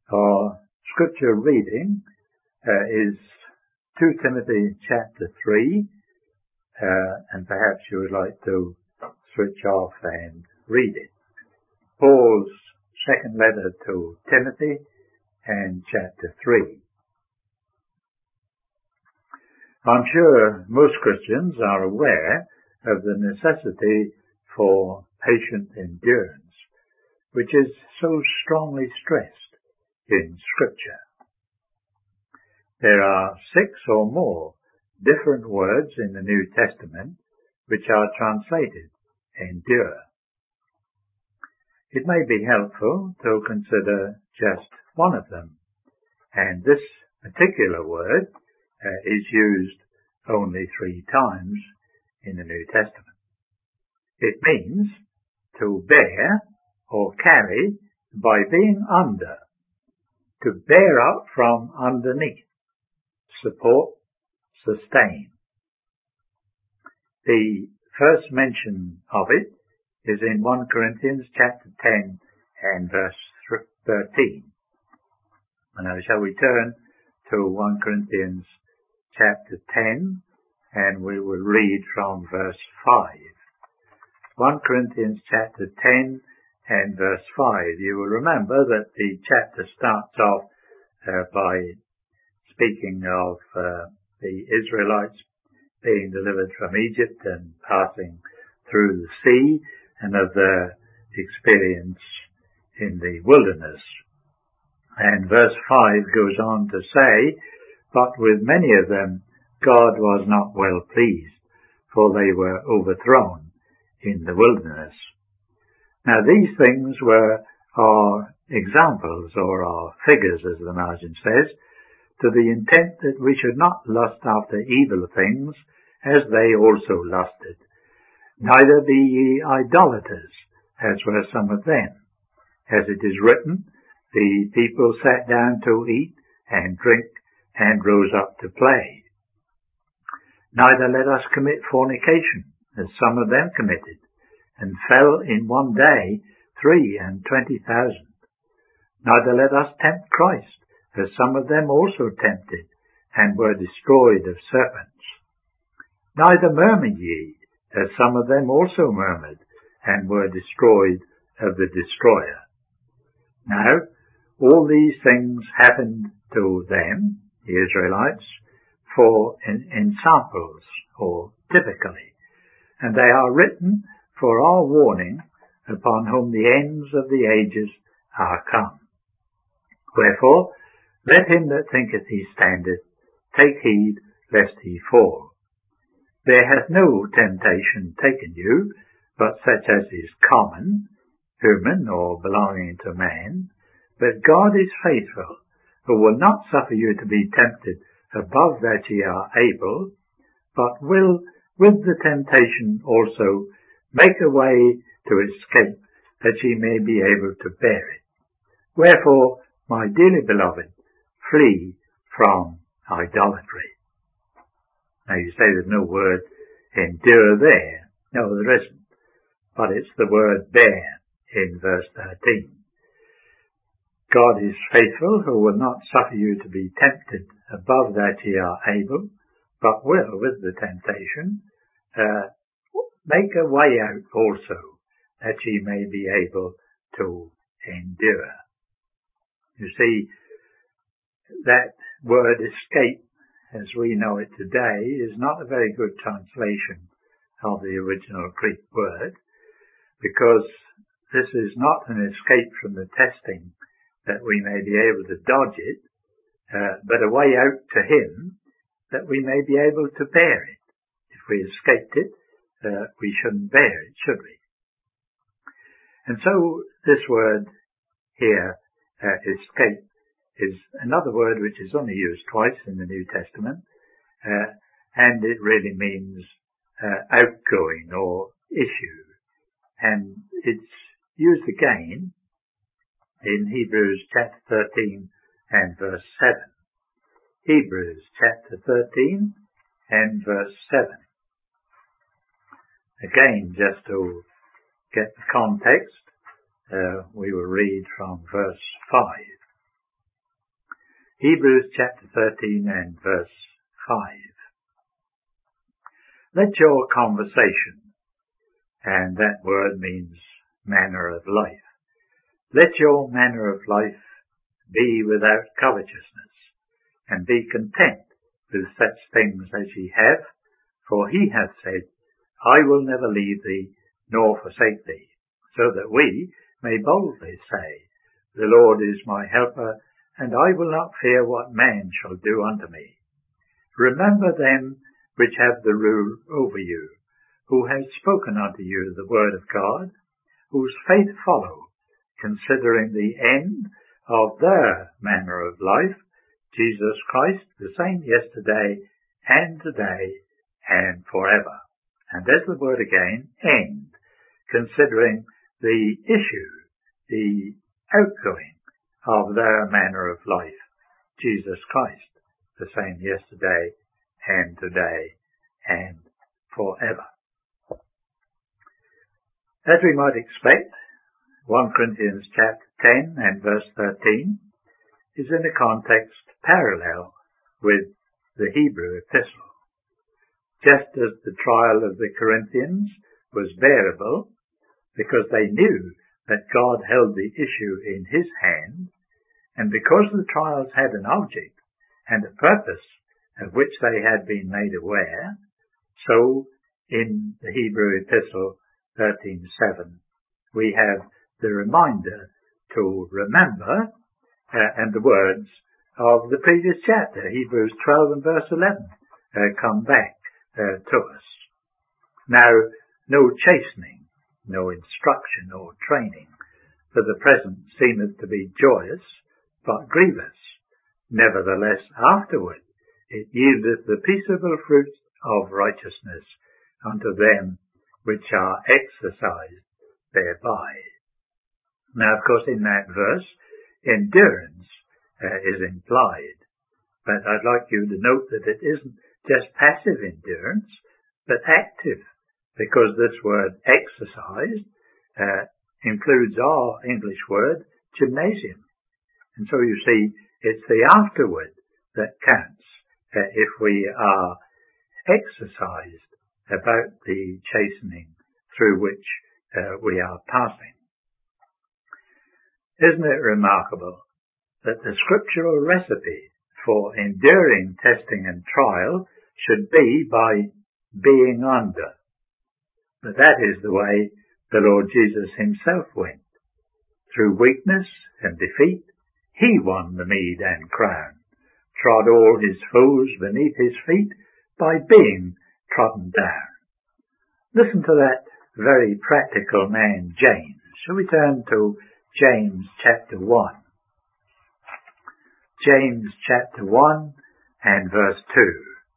Our scripture reading is 2 Timothy chapter 3, and perhaps you would like to switch off and read it. Paul's second letter to Timothy and chapter 3. I'm sure most Christians are aware of the necessity for patient endurance, which is so strongly stressed in Scripture. There are 6 or more different words in the New Testament which are translated endure. It may be helpful to consider just one of them, and this particular word is used only 3 times in the New Testament. It means to bear or carry by being under, to bear up from underneath, support, sustain. The first mention of it is in 1 Corinthians chapter 10 and verse 13. And now shall we turn to 1 Corinthians chapter 10, and we will read from verse 5. 1 Corinthians chapter 10 and verse 5. You will remember that the chapter starts off by speaking of the Israelites being delivered from Egypt and passing through the sea, and of their experience in the wilderness. And verse 5 goes on to say, "But with many of them God was not well pleased, for they were overthrown in the wilderness." Now these things are examples, or are figures, as the margin says, to the intent that we should not lust after evil things, as they also lusted. Neither be ye idolaters, as were some of them. As it is written, the people sat down to eat and drink, and rose up to play. Neither let us commit fornication, as some of them committed, and fell in one day 23,000. Neither let us tempt Christ, as some of them also tempted, and were destroyed of serpents. Neither murmur ye, as some of them also murmured, and were destroyed of the destroyer. Now, all these things happened to them, the Israelites, for in samples, or typically, and they are written for our warning, upon whom the ends of the ages are come. Wherefore, let him that thinketh he standeth take heed lest he fall. There hath no temptation taken you, but such as is common, human, or belonging to man. But God is faithful, who will not suffer you to be tempted above that ye are able, but will with the temptation also make a way to escape, that ye may be able to bear it. Wherefore, my dearly beloved, flee from idolatry. Now you say there's no word endure there. No, there isn't. But it's the word bear in verse 13. God is faithful, who will not suffer you to be tempted above that ye are able, but will, with the temptation, make a way out also, that ye may be able to endure. You see, that word escape, as we know it today, is not a very good translation of the original Greek word, because this is not an escape from the testing that we may be able to dodge it, but a way out to him that we may be able to bear it. If we escaped it, we shouldn't bear it, should we? And so this word here, escape, is another word which is only used twice in the New Testament, and it really means outgoing or issue. And it's used again in Hebrews chapter 13 and verse 7. Hebrews chapter 13 and verse 7. Again, just to get the context, we will read from verse 5. Hebrews chapter 13 and verse 5. Let your conversation, and that word means manner of life, let your manner of life be without covetousness, and be content with such things as ye have, for he hath said, I will never leave thee, nor forsake thee, so that we may boldly say, the Lord is my helper, and I will not fear what man shall do unto me. Remember them which have the rule over you, who have spoken unto you the word of God, whose faith follow, considering the end of their manner of life, Jesus Christ, the same yesterday and today and forever. And there's the word again, end, considering the issue, the outgoing of their manner of life, Jesus Christ, the same yesterday and today and forever. As we might expect, 1 Corinthians chapter 10 and verse 13 is in a context parallel with the Hebrew epistle. Just as the trial of the Corinthians was bearable because they knew that God held the issue in his hand, and because the trials had an object and a purpose of which they had been made aware, so in the Hebrew epistle 13:7 we have the reminder to remember and the words of the previous chapter, Hebrews 12 and verse 11, come back to us. Now, no chastening, no instruction or training for the present seemeth to be joyous, but grievous. Nevertheless, afterward it yieldeth the peaceable fruit of righteousness unto them which are exercised thereby. Now, of course, in that verse, endurance is implied, but I'd like you to note that it isn't just passive endurance, but active, because this word exercised includes our English word gymnasium. And so you see, it's the afterward that counts if we are exercised about the chastening through which we are passing. Isn't it remarkable that the scriptural recipe for enduring testing and trial should be by being under? But that is the way the Lord Jesus himself went. Through weakness and defeat, he won the meed and crown, trod all his foes beneath his feet by being trodden down. Listen to that very practical man, James. Shall we turn to James chapter 1? James chapter 1 and verse 2.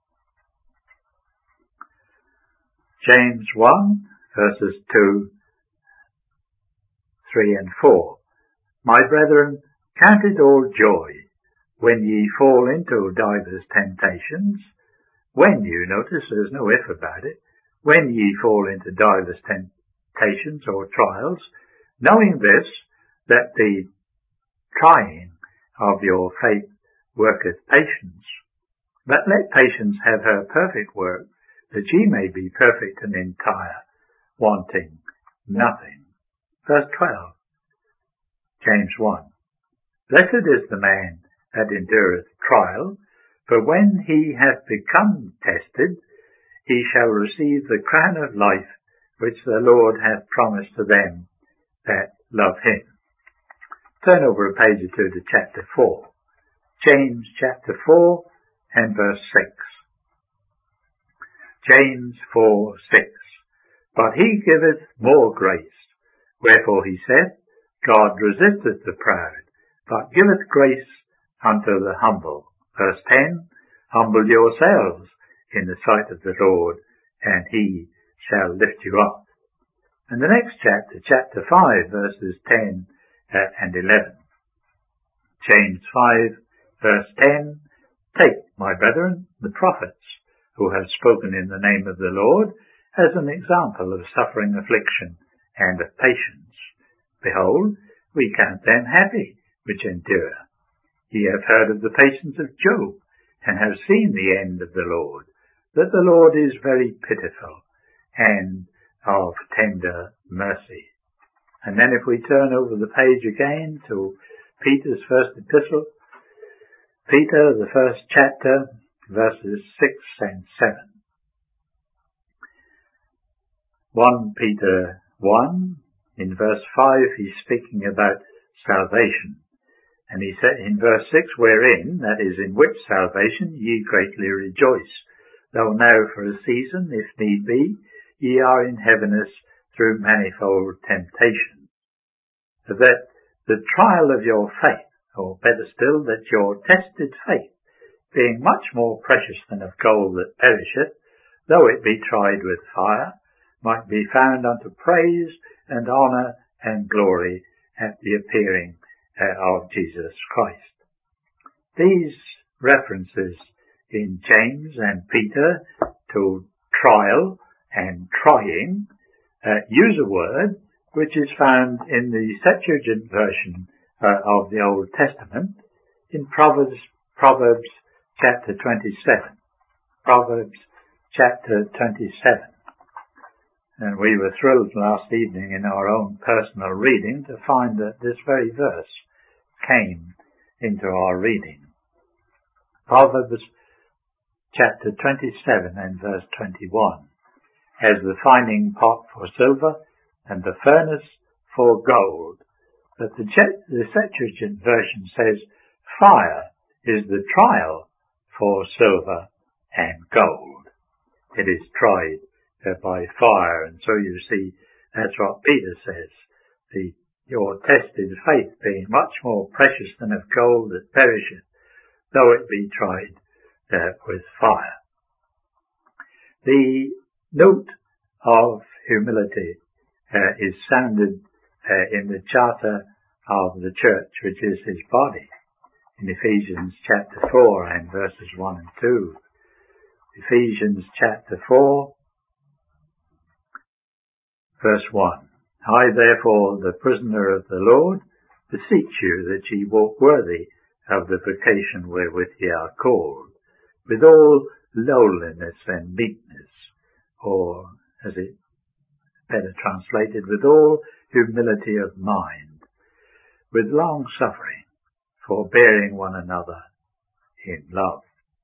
James 1 verses 2, 3 and 4. My brethren, count it all joy when ye fall into divers temptations. When you, notice there's no if about it, when ye fall into divers temptations or trials, knowing this, that the trying of your faith worketh patience. But let patience have her perfect work, that ye may be perfect and entire, wanting nothing. Verse 12, James 1. Blessed is the man that endureth trial, for when he hath become tested, he shall receive the crown of life which the Lord hath promised to them that love him. Turn over a page or two to chapter 4. James chapter 4 and verse 6. James 4:6. But he giveth more grace. Wherefore he saith, God resisteth the proud, but giveth grace unto the humble. Verse 10. Humble yourselves in the sight of the Lord, and he shall lift you up. And the next chapter, chapter 5, verses 10 and 11. James 5, verse 10. Take, my brethren, the prophets, who have spoken in the name of the Lord, as an example of suffering, affliction, and of patience. Behold, we count them happy which endure. Ye have heard of the patience of Job, and have seen the end of the Lord, that the Lord is very pitiful, and of tender mercy. And then if we turn over the page again to Peter's first epistle, Peter, the first chapter, verses 6 and 7. 1 Peter 1, in verse 5, he's speaking about salvation. And he said in verse 6, wherein, that is, in which salvation, ye greatly rejoice, though now for a season, if need be, ye are in heaviness through manifold temptation. That the trial of your faith, or better still, that your tested faith, being much more precious than of gold that perisheth, though it be tried with fire, might be found unto praise and honour and glory at the appearing of Jesus Christ. These references in James and Peter to trial and trying use a word which is found in the Septuagint version of the Old Testament in Proverbs chapter 27. Proverbs chapter 27. And we were thrilled last evening in our own personal reading to find that this very verse came into our reading. Proverbs chapter 27 and verse 21 has the finding pot for silver and the furnace for gold. But the Septuagint version says fire is the trial for silver and gold. It is tried by fire, and so you see that's what Peter says. Your tested faith being much more precious than of gold that perisheth, though it be tried with fire. The note of humility is sounded in the charter of the church, which is his body, in Ephesians chapter 4 and verses 1 and 2. Ephesians chapter 4, verse 1. I therefore, the prisoner of the Lord, beseech you that ye walk worthy of the vocation wherewith ye are called, with all lowliness and meekness, or, as it better translated, with all humility of mind, with long suffering, forbearing one another in love.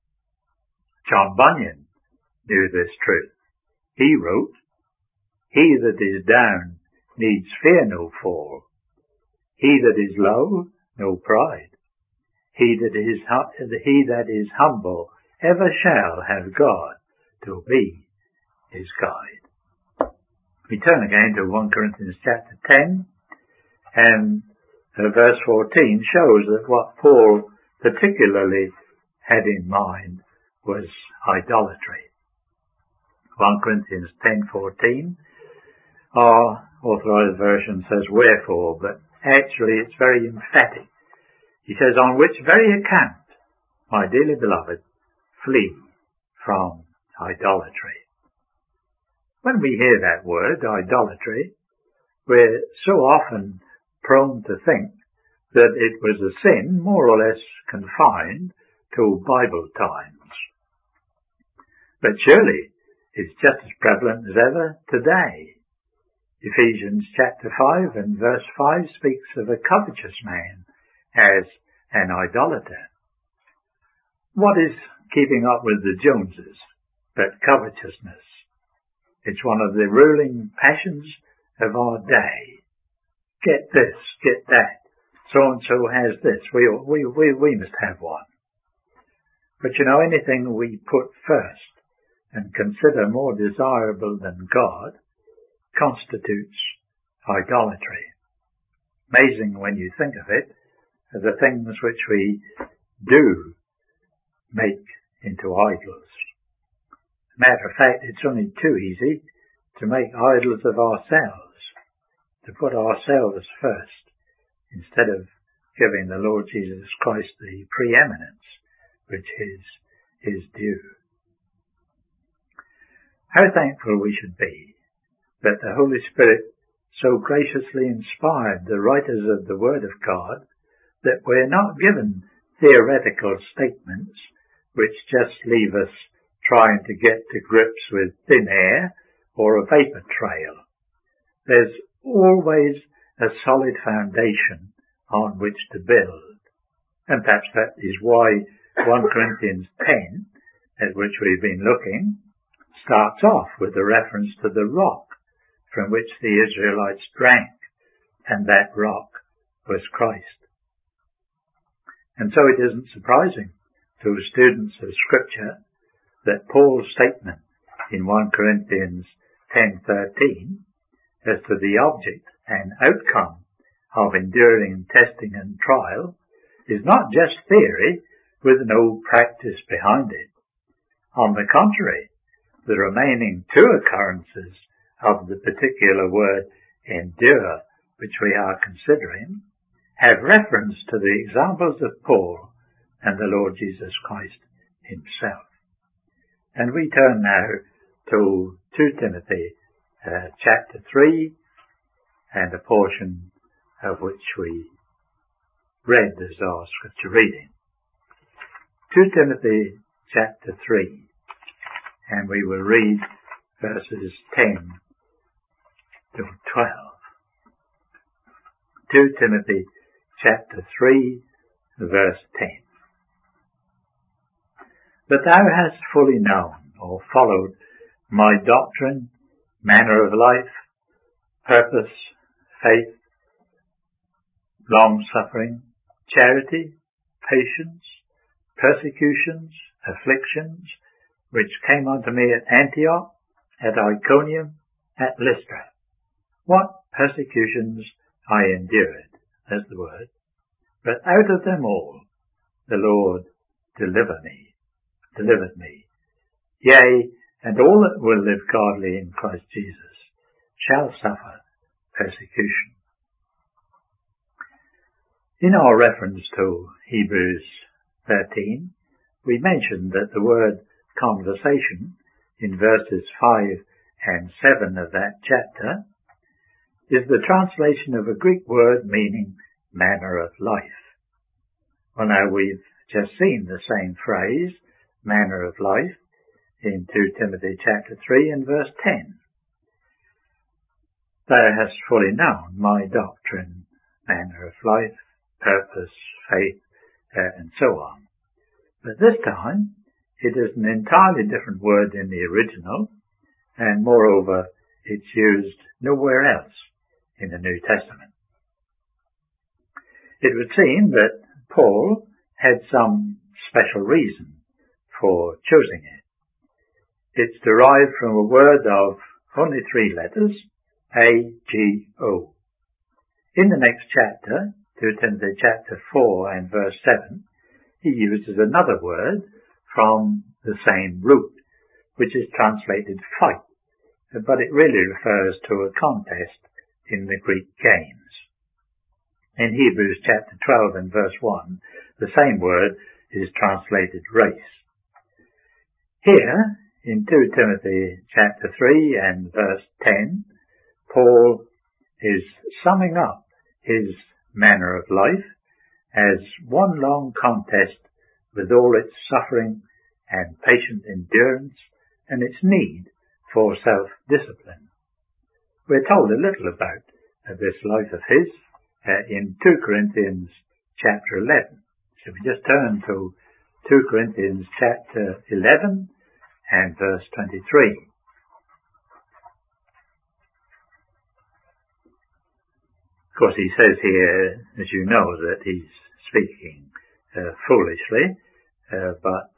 John Bunyan knew this truth. He wrote, He that is down needs fear no fall. He that is low, no pride. He that is humble ever shall have God to be his guide. We turn again to 1 Corinthians chapter 10, and verse 14 shows that what Paul particularly had in mind was idolatry. 1 Corinthians 10:14. Our authorized version says wherefore, but actually it's very emphatic. He says, on which very account, my dearly beloved, flee from idolatry. When we hear that word, idolatry, we're so often prone to think that it was a sin more or less confined to Bible times. But surely it's just as prevalent as ever today. Ephesians chapter 5 and verse 5 speaks of a covetous man as an idolater. What is keeping up with the Joneses but covetousness? It's one of the ruling passions of our day. Get this, get that. So-and-so has this. We must have one. But you know, anything we put first and consider more desirable than God constitutes idolatry. Amazing when you think of it, the things which we do make into idols. Matter of fact, it's only too easy to make idols of ourselves, to put ourselves first, instead of giving the Lord Jesus Christ the preeminence which is his due. How thankful we should be that the Holy Spirit so graciously inspired the writers of the Word of God that we're not given theoretical statements which just leave us trying to get to grips with thin air or a vapor trail. There's always a solid foundation on which to build. And perhaps that is why 1 Corinthians 10, at which we've been looking, starts off with a reference to the rock from which the Israelites drank, and that rock was Christ. And so it isn't surprising to students of Scripture that Paul's statement in 1 Corinthians 10:13 as to the object and outcome of enduring testing and trial is not just theory with no practice behind it. On the contrary, the remaining two occurrences of the particular word endure, which we are considering, have reference to the examples of Paul and the Lord Jesus Christ himself. And we turn now to 2 Timothy chapter 3, and a portion of which we read as our scripture reading. 2 Timothy chapter 3, and we will read verses 10 to 12. 2 Timothy chapter 3, verse 10. But thou hast fully known or followed my doctrine, manner of life, purpose, faith, long-suffering, charity, patience, persecutions, afflictions, which came unto me at Antioch, at Iconium, at Lystra. What persecutions I endured, that's the word, but out of them all the Lord delivered me. Yea, and all that will live godly in Christ Jesus shall suffer persecution. In our reference to Hebrews 13, we mentioned that the word conversation in verses 5 and 7 of that chapter is the translation of a Greek word meaning manner of life. Well, now we've just seen the same phrase, manner of life, in 2 Timothy chapter 3 and verse 10. Thou hast fully known my doctrine, manner of life, purpose, faith, and so on. But this time, it is an entirely different word in the original, and moreover, it's used nowhere else in the New Testament. It would seem that Paul had some special reason for choosing it. It's derived from a word of only 3 letters, A-G-O. In the next chapter, 2 Timothy chapter 4 and verse 7, he uses another word from the same root, which is translated fight, but it really refers to a contest in the Greek games. In Hebrews chapter 12 and verse 1, the same word is translated race. Here, in 2 Timothy chapter 3 and verse 10, Paul is summing up his manner of life as one long contest with all its suffering and patient endurance and its need for self-discipline. We're told a little about this life of his in 2 Corinthians chapter 11. So we just turn to 2 Corinthians chapter 11 and verse 23. Of course, he says here, as you know, that he's speaking foolishly, but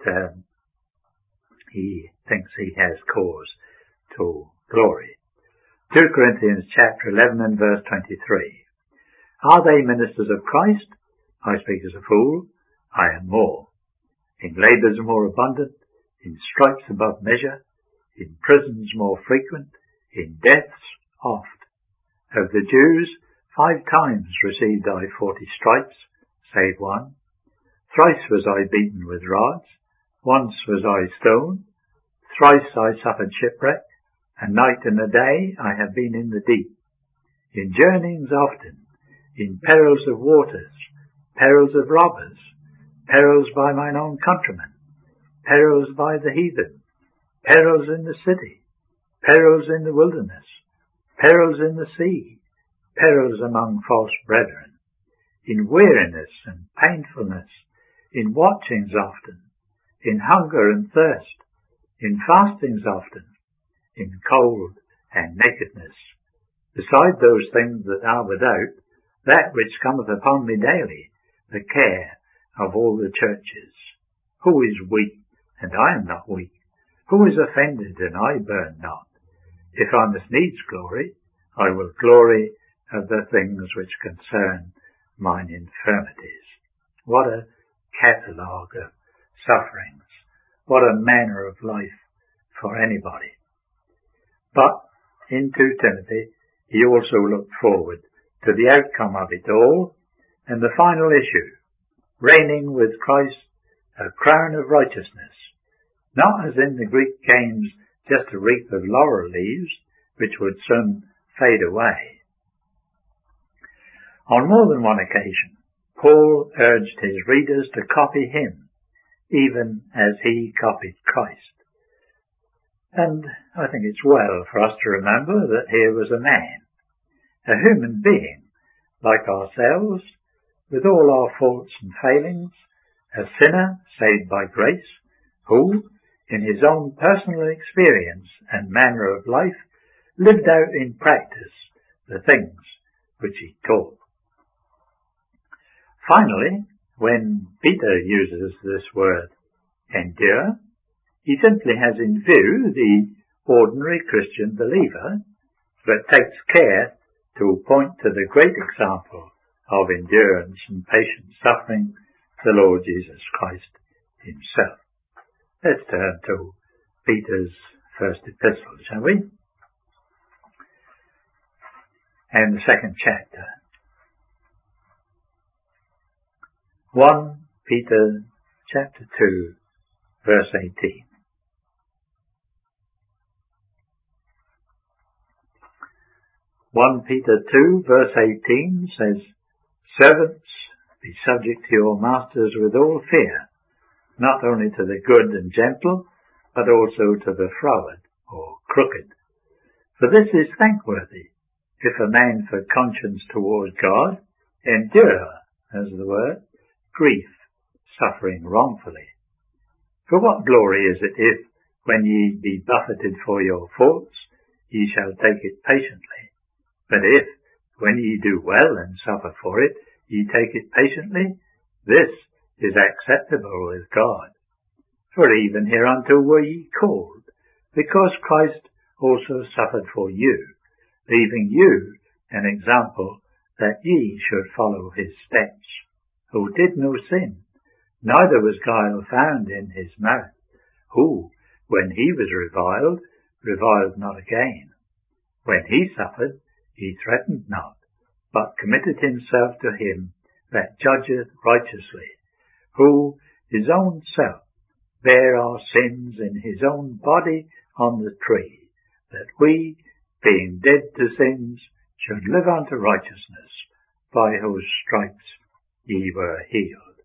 he thinks he has cause to glory. 2 Corinthians chapter 11 and verse 23. Are they ministers of Christ? I speak as a fool. I am more. In labours more abundant, in stripes above measure, in prisons more frequent, in deaths oft. Of the Jews, 5 times received I 40 stripes, save one. Thrice was I beaten with rods, once was I stoned, thrice I suffered shipwreck, a night and a day I have been in the deep. In journeyings often, in perils of waters, perils of robbers, perils by mine own countrymen, perils by the heathen, perils in the city, perils in the wilderness, perils in the sea, perils among false brethren, in weariness and painfulness, in watchings often, in hunger and thirst, in fastings often, in cold and nakedness, beside those things that are without, that which cometh upon me daily, the care of all the churches. Who is weak, and I am not weak? Who is offended, and I burn not? If I must needs glory, I will glory of the things which concern mine infirmities. What a catalogue of sufferings. What a manner of life for anybody. But in 2 Timothy, he also looked forward to the outcome of it all and the final issue, reigning with Christ, a crown of righteousness, not as in the Greek games just a wreath of laurel leaves which would soon fade away. On more than one occasion, Paul urged his readers to copy him, even as he copied Christ. And I think it's well for us to remember that here was a man, a human being, like ourselves, with all our faults and failings, a sinner saved by grace, who, in his own personal experience and manner of life, lived out in practice the things which he taught. Finally, when Peter uses this word, endure, he simply has in view the ordinary Christian believer, but takes care to point to the great example of endurance and patient suffering, the Lord Jesus Christ himself. Let's turn to Peter's first epistle, shall we? And the second chapter. 1 Peter chapter 2, verse 18. Peter 2, verse 18 says, Servants, be subject to your masters with all fear, not only to the good and gentle, but also to the froward, or crooked. For this is thankworthy, if a man for conscience toward God endure, as the word, grief, suffering wrongfully. For what glory is it if, when ye be buffeted for your faults, ye shall take it patiently? But if, when ye do well and suffer for it, ye take it patiently, this is acceptable with God. For even hereunto were ye called, because Christ also suffered for you, leaving you an example that ye should follow his steps, who did no sin, neither was guile found in his mouth, who, when he was reviled, reviled not again. When he suffered, he threatened not, but committed himself to him that judgeth righteously, who his own self bare our sins in his own body on the tree, that we, being dead to sins, should live unto righteousness, by whose stripes ye were healed.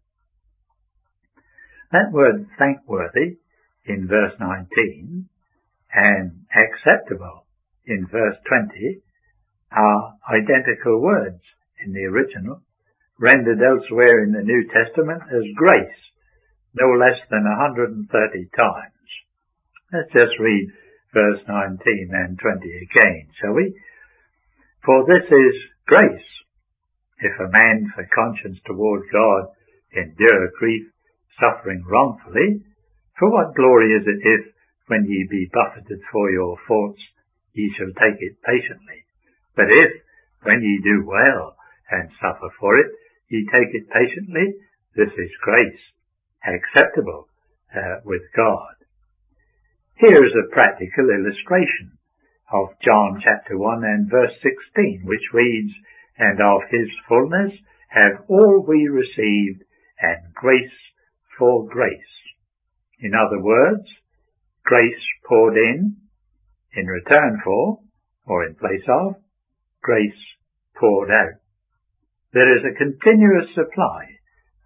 That word thankworthy in verse 19 and acceptable in verse 20 are identical words in the original, rendered elsewhere in the New Testament as grace, no less than 130 times. Let's just read verse 19 and 20 again, shall we? For this is grace, if a man for conscience toward God endure grief, suffering wrongfully. For what glory is it if, when ye be buffeted for your faults, ye shall take it patiently? But if, when ye do well and suffer for it, ye take it patiently, this is grace, acceptable with God. Here is a practical illustration of John chapter 1 and verse 16, which reads, And of his fullness have all we received, and grace for grace. In other words, grace poured in return for, or in place of, grace poured out. There is a continuous supply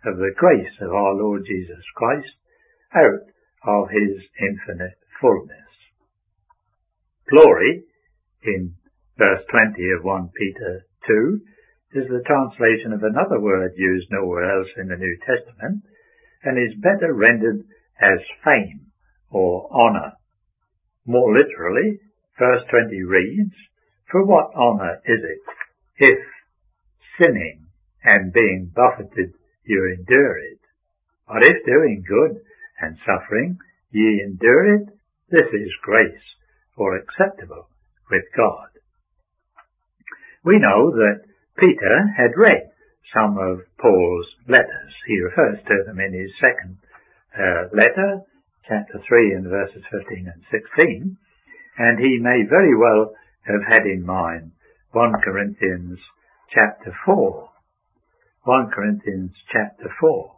of the grace of our Lord Jesus Christ out of his infinite fullness. Glory, in verse 20 of 1 Peter 2, is the translation of another word used nowhere else in the New Testament, and is better rendered as fame or honour. More literally, verse 20 reads, "For what honour is it, if, sinning and being buffeted, you endure it? But if doing good and suffering ye endure it, this is grace, or acceptable with God." We know that Peter had read some of Paul's letters. He refers to them in his second letter, chapter 3 and verses 15 and 16, and he may very well have had in mind 1 Corinthians chapter 4. 1 Corinthians chapter 4.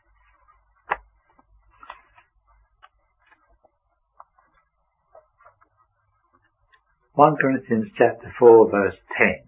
Corinthians chapter 4 verse 10.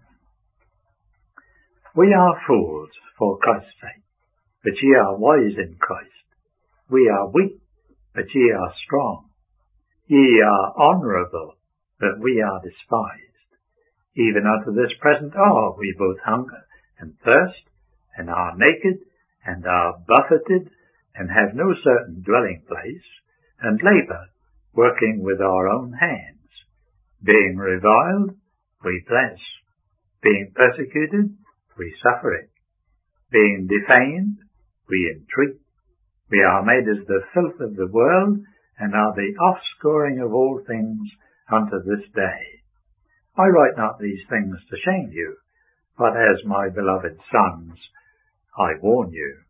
"We are fools for Christ's sake, but ye are wise in Christ. We are weak, but ye are strong. Ye are honourable, but we are despised. Even unto this present hour we both hunger and thirst, and are naked, and are buffeted, and have no certain dwelling place, and labour, working with our own hands. Being reviled, we bless. Being persecuted, we suffer it. Being defamed, we entreat. We are made as the filth of the world, and are the offscouring of all things unto this day. I write not these things to shame you, but as my beloved sons, I warn you."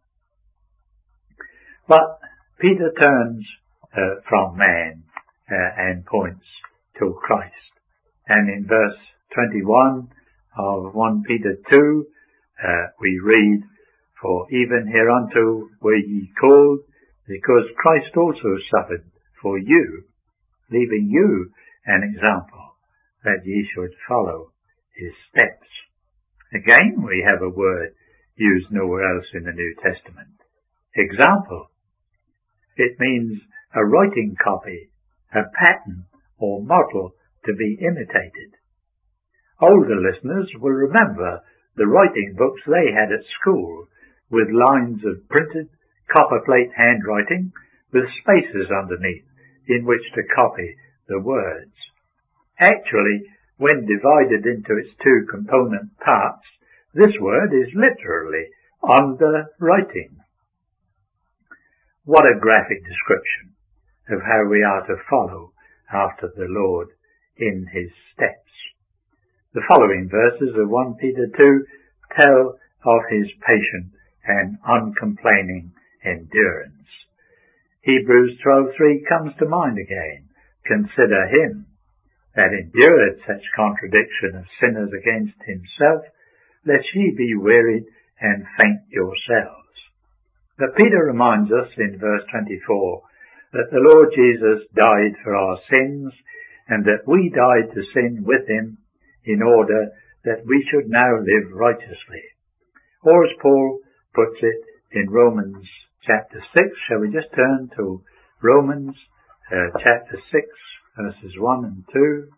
But Peter turns from man and points to Christ. And in verse 21 of 1 Peter 2, we read, "For even hereunto were ye called, because Christ also suffered for you, leaving you an example, that ye should follow his steps." Again, we have a word used nowhere else in the New Testament. Example. It means a writing copy, a pattern or model to be imitated. Older listeners will remember the writing books they had at school, with lines of printed copperplate handwriting with spaces underneath in which to copy the words. Actually, when divided into its two component parts, this word is literally underwriting. What a graphic description of how we are to follow after the Lord in his steps. The following verses of 1 Peter 2 tell of his patient and uncomplaining endurance. Hebrews 12:3 comes to mind again. "Consider him that endured such contradiction of sinners against himself, lest ye be wearied and faint yourselves." But Peter reminds us in verse 24 that the Lord Jesus died for our sins, and that we died to sin with him, in order that we should now live righteously. Or as Paul puts it in Romans chapter 6, shall we just turn to Romans chapter 6, verses 1 and 2.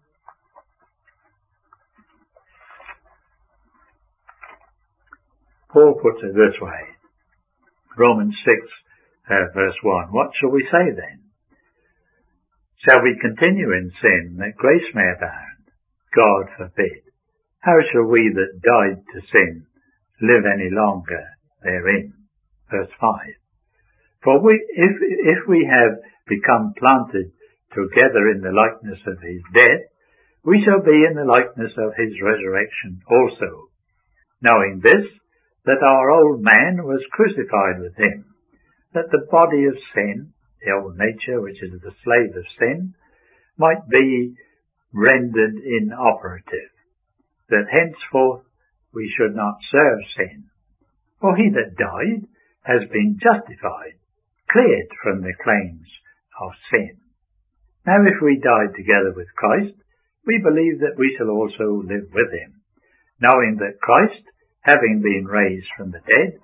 Paul puts it this way. Romans 6, verse 1. "What shall we say then? Shall we continue in sin that grace may abound? God forbid. How shall we that died to sin live any longer therein?" Verse 5. "For if we have become planted together in the likeness of his death, we shall be in the likeness of his resurrection also, knowing this, that our old man was crucified with him, that the body of sin, the old nature which is the slave of sin, might be rendered inoperative, that henceforth we should not serve sin. For he that died has been justified, cleared from the claims of sin. Now if we died together with Christ, we believe that we shall also live with him, knowing that Christ, having been raised from the dead,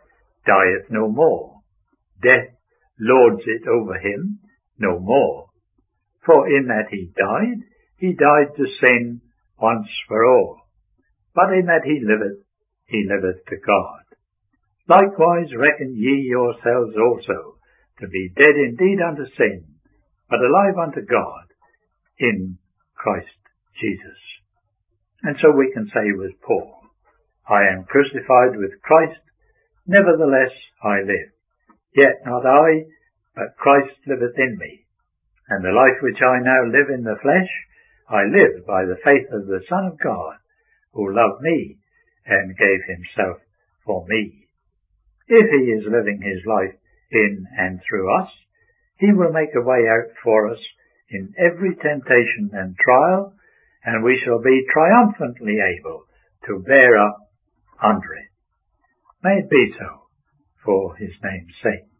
dieth no more. Death lords it over him no more. For in that he died to sin once for all. But in that he liveth to God. Likewise reckon ye yourselves also to be dead indeed unto sin, but alive unto God in Christ Jesus. And so we can say with Paul, I am crucified with Christ, nevertheless I live. Yet not I, but Christ liveth in me. And the life which I now live in the flesh, I live by the faith of the Son of God, who loved me and gave himself for me. If he is living his life in and through us, he will make a way out for us in every temptation and trial, and we shall be triumphantly able to bear up under it. May it be so, for his name's sake.